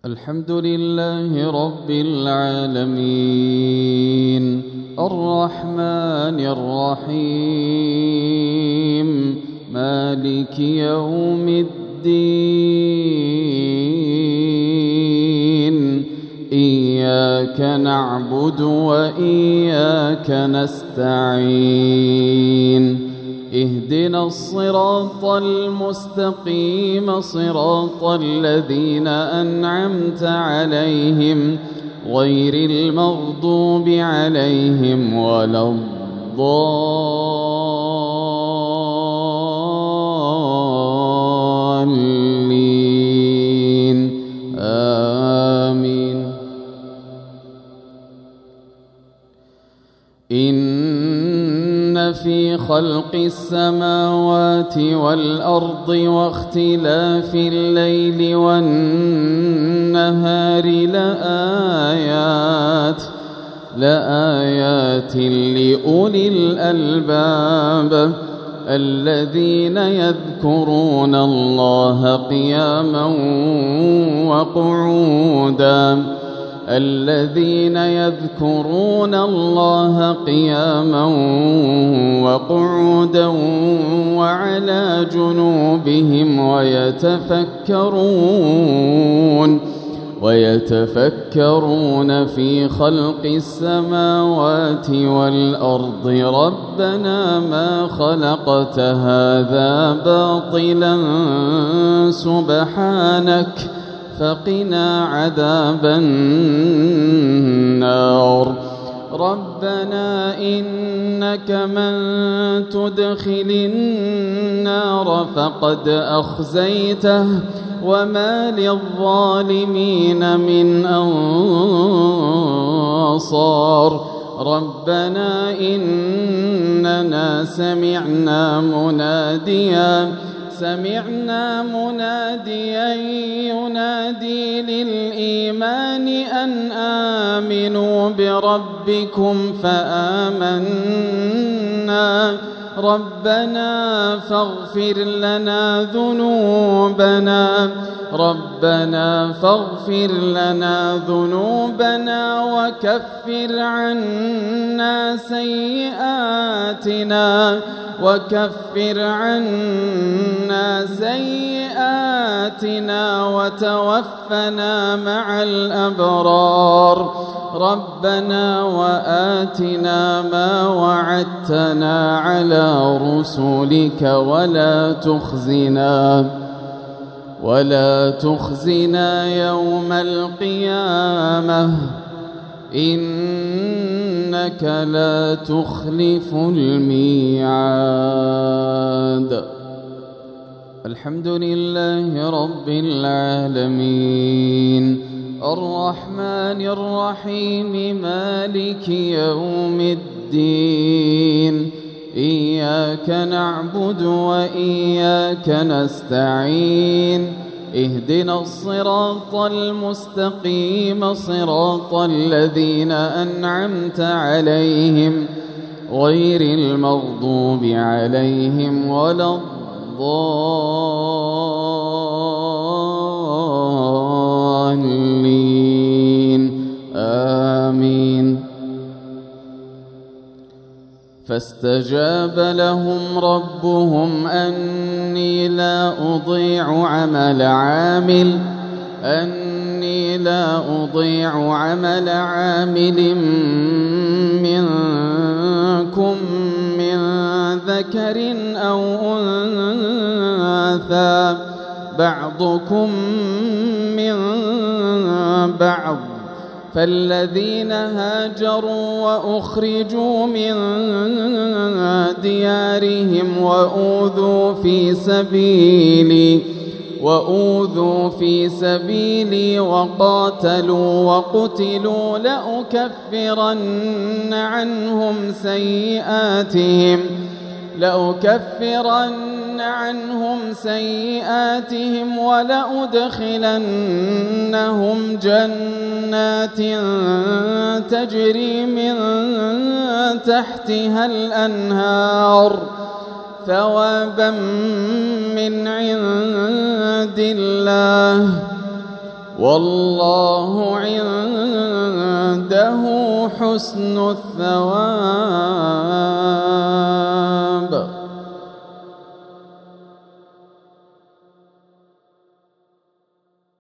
الحمد لله رب العالمين الرحمن الرحيم مالك يوم الدين إياك نعبد وإياك نستعين اهدنا الصراط المستقيم صراط الذين أنعمت عليهم غير المغضوب عليهم ولا الضالين آمين. إن في خلق السماوات والأرض واختلاف الليل والنهار لآيات لأولي الألباب الذين يذكرون الله قياما وقعودا وعلى جنوبهم ويتفكرون في خلق السماوات والأرض ربنا ما خلقت هذا باطلا سبحانك فقنا عذاب النار. ربنا إنك من تدخل النار فقد أخزيته وما للظالمين من أنصار. ربنا إننا سمعنا مناديا ينادي للإيمان أن آمنوا بربكم فآمنا. ربنا فاغفر لنا ذنوبنا وكفر عنا سيئاتنا وتوفنا مع الأبرار. ربنا وآتنا ما وعدتنا على رسلك ولا تخزنا يوم القيامة إنك لا تخلف الميعاد. الحمد لله رب العالمين الرحمن الرحيم مالك يوم الدين إياك نعبد وإياك نستعين اهدنا الصراط المستقيم صراط الذين أنعمت عليهم غير المغضوب عليهم ولا الضالين آمين. فاستجاب لهم ربهم أني لا أضيع عمل عامل منكم من ذكر أو أنثى بعضكم من بعض. فالذين هاجروا وأخرجوا من ديارهم وأوذوا في سبيلي وقاتلوا وقتلوا لأكفرن عنهم سيئاتهم ولأدخلنهم جنات تجري من تحتها الأنهار ثوابا من عند الله والله عنده حسن الثواب.